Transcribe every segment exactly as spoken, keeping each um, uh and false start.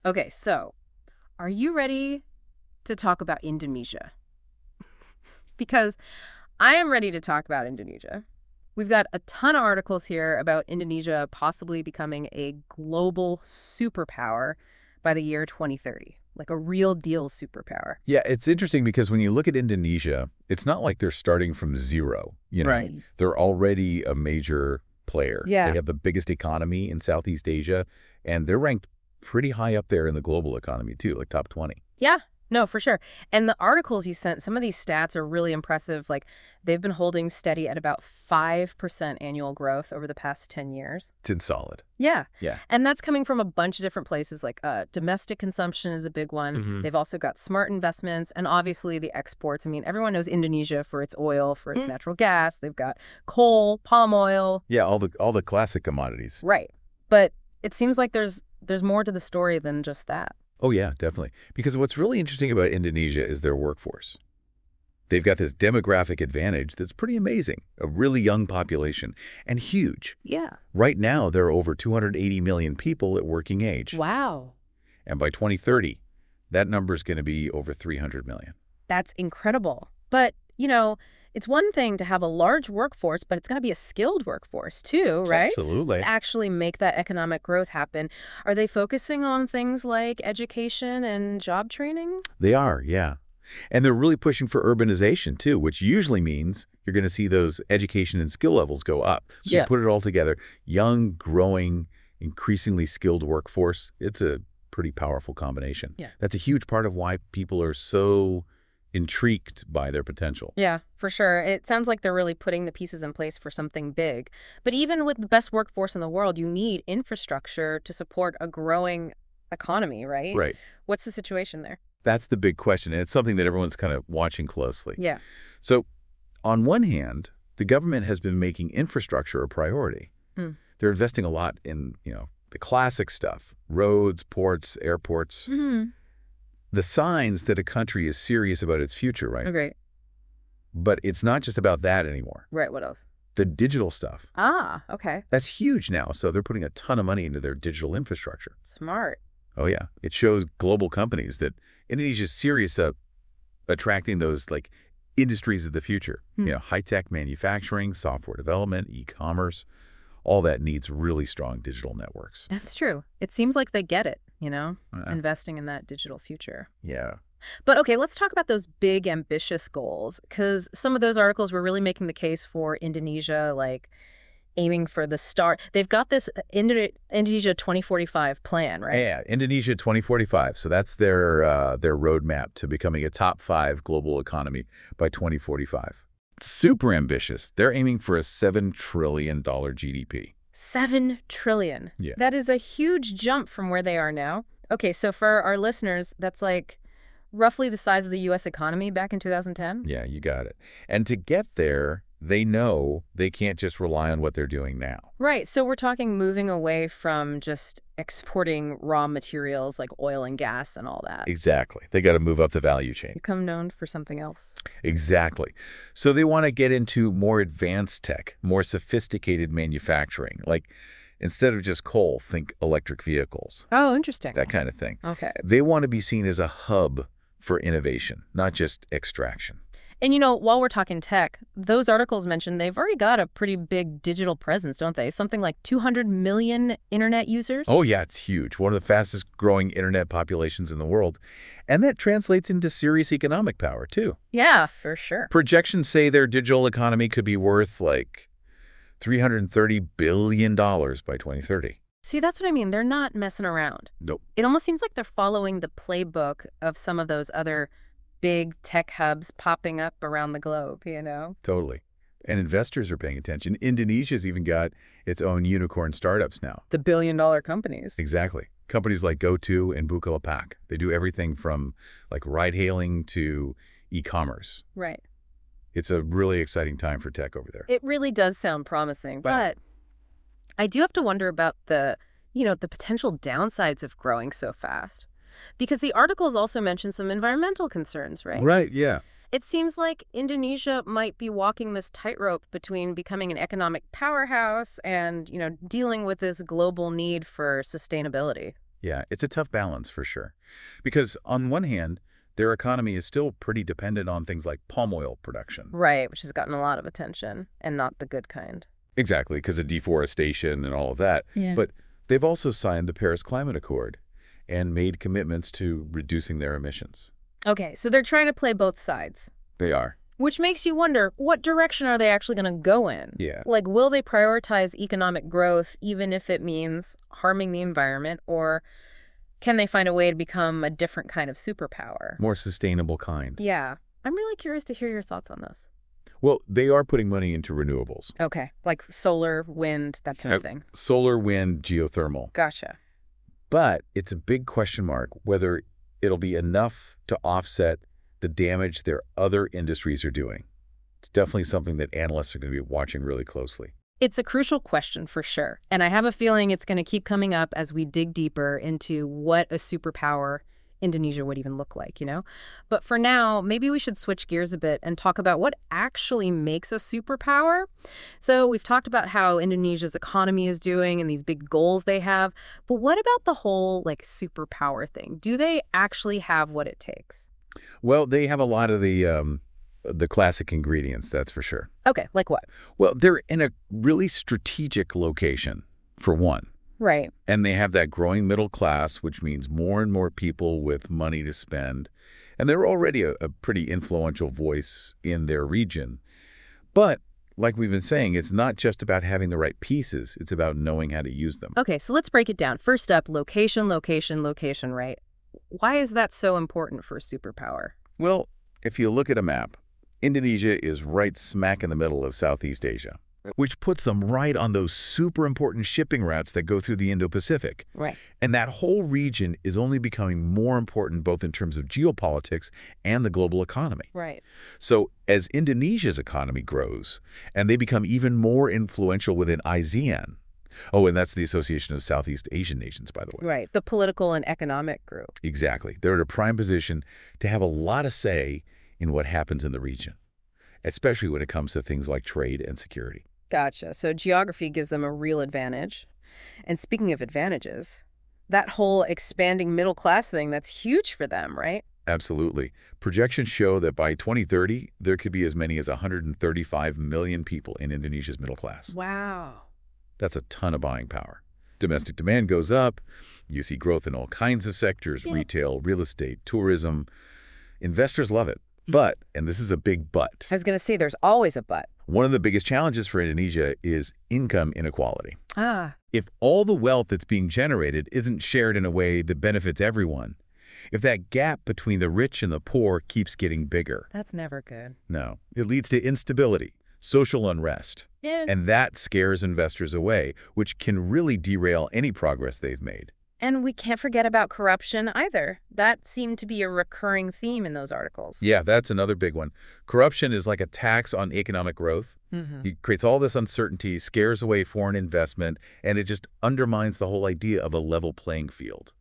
Okay, so are you ready to talk about Indonesia? Because I am ready to talk about Indonesia. We've got a ton of articles here about Indonesia possibly becoming a global superpower by the year twenty thirty, like a real deal superpower. Yeah, it's interesting because when you look at Indonesia, it's not like they're starting from zero, you know. Right. They're already a major player. They Yeah. have the biggest economy in Southeast Asia, and they're ranked pretty high up there in the global economy too, like top twenty. Yeah, no, for sure. And the articles you sent, some of these stats are really impressive. Like they've been holding steady at about five percent annual growth over the past ten years. It's solid. Yeah. Yeah. And that's coming from a bunch of different places. Like uh, domestic consumption is a big one. Mhm. They've also got smart investments and obviously the exports. I mean, everyone knows Indonesia for its oil, for its Mm. natural gas. They've got coal, palm oil. Yeah, all the all the classic commodities. Right. But it seems like there's there's more to the story than just that. Oh, yeah, definitely. Because what's really interesting about Indonesia is their workforce. They've got this demographic advantage that's pretty amazing, a really young population, and huge. Yeah. Right now, there are over two hundred eighty million people at working age. Wow. And by twenty thirty, that number is going to be over three hundred million. That's incredible. But, you know, it's one thing to have a large workforce, but it's got to be a skilled workforce too, right? Absolutely. Actually make that economic growth happen. Are they focusing on things like education and job training? They are, yeah. And they're really pushing for urbanization, too, which usually means you're going to see those education and skill levels go up. So Yeah. you put it all together, young, growing, increasingly skilled workforce, it's a pretty powerful combination. Yeah. That's a huge part of why people are so intrigued by their potential. Yeah, for sure. It sounds like they're really putting the pieces in place for something big. But even with the best workforce in the world, you need infrastructure to support a growing economy, right? Right. What's the situation there? That's the big question, and it's something that everyone's kind of watching closely. Yeah. So, on one hand, the government has been making infrastructure a priority. Mm. They're investing a lot in, you know, the classic stuff, roads, ports, airports, Mm-hmm. the signs that a country is serious about its future, right? Okay. But it's not just about that anymore. Right, what else? The digital stuff, Ah, okay. that's huge now, so they're putting a ton of money into their digital infrastructure. Smart. Oh, yeah. It shows global companies that Indonesia's serious about attracting those, like, industries of the future. Hmm. You know, high-tech manufacturing, software development, e-commerce, all that needs really strong digital networks. That's true. It seems like they get it, you know, Uh, investing in that digital future. yeah. But okay, let's talk about those big, ambitious goals, because some of those articles were really making the case for Indonesia, like aiming for the star. They've got this Indo Indonesia twenty forty-five plan, right? Yeah, Indonesia twenty forty-five. So that's their uh, their roadmap to becoming a top five global economy by twenty forty-five. Super ambitious. They're aiming for a seven trillion dollar G D P. Seven trillion. Yeah. That is a huge jump from where they are now. Okay, so for our listeners, that's like roughly the size of the U S economy back in two thousand ten. Yeah, you got it. And to get there, they know they can't just rely on what they're doing now. Right, so we're talking moving away from just exporting raw materials like oil and gas and all that. Exactly. They got to move up the value chain. Become known for something else. Exactly. So they want to get into more advanced tech, more sophisticated manufacturing. Like, instead of just coal, think electric vehicles, Oh, interesting. that kind of thing. Okay. They want to be seen as a hub for innovation, not just extraction. And you know, while we're talking tech, those articles mentioned they've already got a pretty big digital presence, don't they? Something like two hundred million internet users? Oh, yeah, it's huge. One of the fastest growing internet populations in the world. And that translates into serious economic power, too. Yeah, for sure. Projections say their digital economy could be worth like three hundred thirty billion dollars by twenty thirty. See, that's what I mean. They're not messing around. Nope. It almost seems like they're following the playbook of some of those other big tech hubs popping up around the globe, you know? Totally. And investors are paying attention. Indonesia's even got its own unicorn startups now. The billion dollar companies. Exactly. Companies like GoTo and Bukalapak. They do everything from like ride-hailing to e-commerce. Right. It's a really exciting time for tech over there. It really does sound promising, Right. but I do have to wonder about the, you know, the potential downsides of growing so fast. Because the articles also mention some environmental concerns, right? Right, yeah. It seems like Indonesia might be walking this tightrope between becoming an economic powerhouse and, you know, dealing with this global need for sustainability. Yeah, it's a tough balance for sure. Because on one hand, their economy is still pretty dependent on things like palm oil production. Right, which has gotten a lot of attention, and not the good kind. Exactly, because of deforestation and all of that. Yeah. But they've also signed the Paris Climate Accord and made commitments to reducing their emissions. Okay, so they're trying to play both sides. They are. Which makes you wonder, what direction are they actually going to go in? Yeah. Like, will they prioritize economic growth even if it means harming the environment, or can they find a way to become a different kind of superpower? More sustainable kind. Yeah. I'm really curious to hear your thoughts on this. Well, they are putting money into renewables. Okay, like solar, wind, that kind of thing. Solar, wind, geothermal. Gotcha. But it's a big question mark whether it'll be enough to offset the damage their other industries are doing. It's definitely something that analysts are going to be watching really closely. It's a crucial question for sure. And I have a feeling it's going to keep coming up as we dig deeper into what a superpower Indonesia would even look like, you know? But for now, maybe we should switch gears a bit and talk about what actually makes a superpower. So we've talked about how Indonesia's economy is doing and these big goals they have. But what about the whole, like, superpower thing? Do they actually have what it takes? Well, they have a lot of the um, the classic ingredients, that's for sure. Okay, like what? Well, they're in a really strategic location, for one. Right. And they have that growing middle class, which means more and more people with money to spend. And they're already a, a pretty influential voice in their region. But like we've been saying, it's not just about having the right pieces. It's about knowing how to use them. Okay, so let's break it down. First up, location, location, location, right? Why is that so important for a superpower? Well, if you look at a map, Indonesia is right smack in the middle of Southeast Asia, which puts them right on those super important shipping routes that go through the Indo-Pacific. Right. And that whole region is only becoming more important both in terms of geopolitics and the global economy. Right. So as Indonesia's economy grows, and they become even more influential within ASEAN, oh, and that's the Association of Southeast Asian Nations, by the way. Right, the political and economic group. Exactly. They're in a prime position to have a lot of say in what happens in the region, especially when it comes to things like trade and security. Gotcha. So geography gives them a real advantage. And speaking of advantages, that whole expanding middle class thing, that's huge for them, right? Absolutely. Projections show that by twenty thirty, there could be as many as one hundred thirty-five million people in Indonesia's middle class. Wow. That's a ton of buying power. Domestic demand goes up. You see growth in all kinds of sectors, Yeah. retail, real estate, tourism. Investors love it. But, and this is a big but, I was going to say there's always a but. one of the biggest challenges for Indonesia is income inequality. Ah, If all the wealth that's being generated isn't shared in a way that benefits everyone, if that gap between the rich and the poor keeps getting bigger, that's never good. no, it leads to instability, social unrest. Yeah. And that scares investors away, which can really derail any progress they've made. And we can't forget about corruption either. That seemed to be a recurring theme in those articles. Yeah, that's another big one. Corruption is like a tax on economic growth. Mm-hmm. It creates all this uncertainty, scares away foreign investment, and it just undermines the whole idea of a level playing field.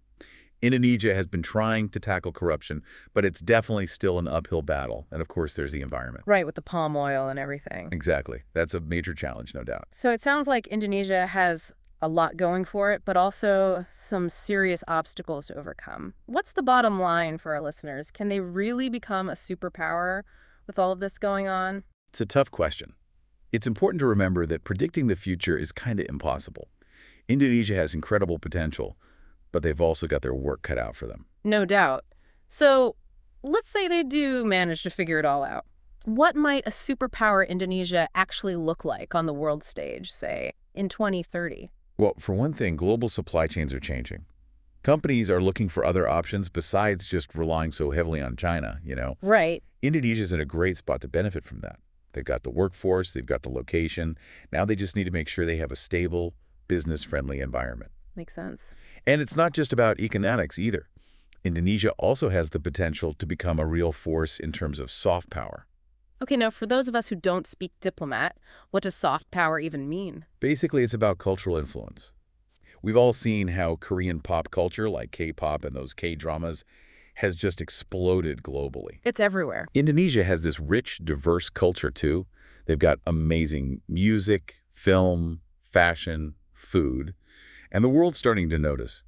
Indonesia has been trying to tackle corruption, but it's definitely still an uphill battle. And of course, there's the environment. Right, with the palm oil and everything. Exactly. That's a major challenge, no doubt. So it sounds like Indonesia has a lot going for it, but also some serious obstacles to overcome. What's the bottom line for our listeners? Can they really become a superpower with all of this going on? It's a tough question. It's important to remember that predicting the future is kind of impossible. Indonesia has incredible potential, but they've also got their work cut out for them. No doubt. So let's say they do manage to figure it all out. What might a superpower Indonesia actually look like on the world stage, say, in twenty thirty? Well, for one thing, global supply chains are changing. Companies are looking for other options besides just relying so heavily on China, you know. Right. Indonesia's in a great spot to benefit from that. They've got the workforce, they've got the location. Now they just need to make sure they have a stable, business-friendly environment. Makes sense. And it's not just about economics either. Indonesia also has the potential to become a real force in terms of soft power. Okay, now for those of us who don't speak diplomat, what does soft power even mean? Basically, it's about cultural influence. We've all seen how Korean pop culture, like K-pop and those K-dramas, has just exploded globally. It's everywhere. Indonesia has this rich, diverse culture, too. They've got amazing music, film, fashion, food, and the world's starting to notice.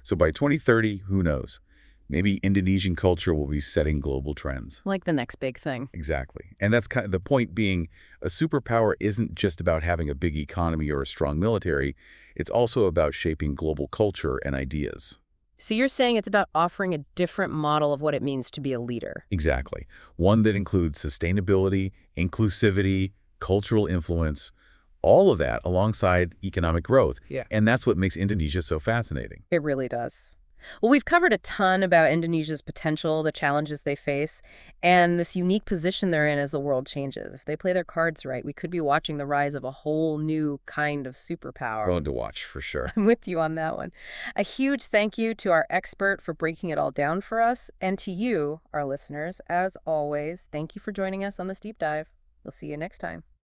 So by twenty thirty, who knows? Maybe Indonesian culture will be setting global trends. Like the next big thing. Exactly. And that's kind of the point being, a superpower isn't just about having a big economy or a strong military. It's also about shaping global culture and ideas. So you're saying it's about offering a different model of what it means to be a leader. Exactly. One that includes sustainability, inclusivity, cultural influence, all of that alongside economic growth. Yeah. And that's what makes Indonesia so fascinating. It really does. Well, we've covered a ton about Indonesia's potential, the challenges they face, and this unique position they're in as the world changes. If they play their cards right, we could be watching the rise of a whole new kind of superpower. Going to watch, for sure. I'm with you on that one. A huge thank you to our expert for breaking it all down for us, and to you, our listeners, as always, thank you for joining us on this deep dive. We'll see you next time.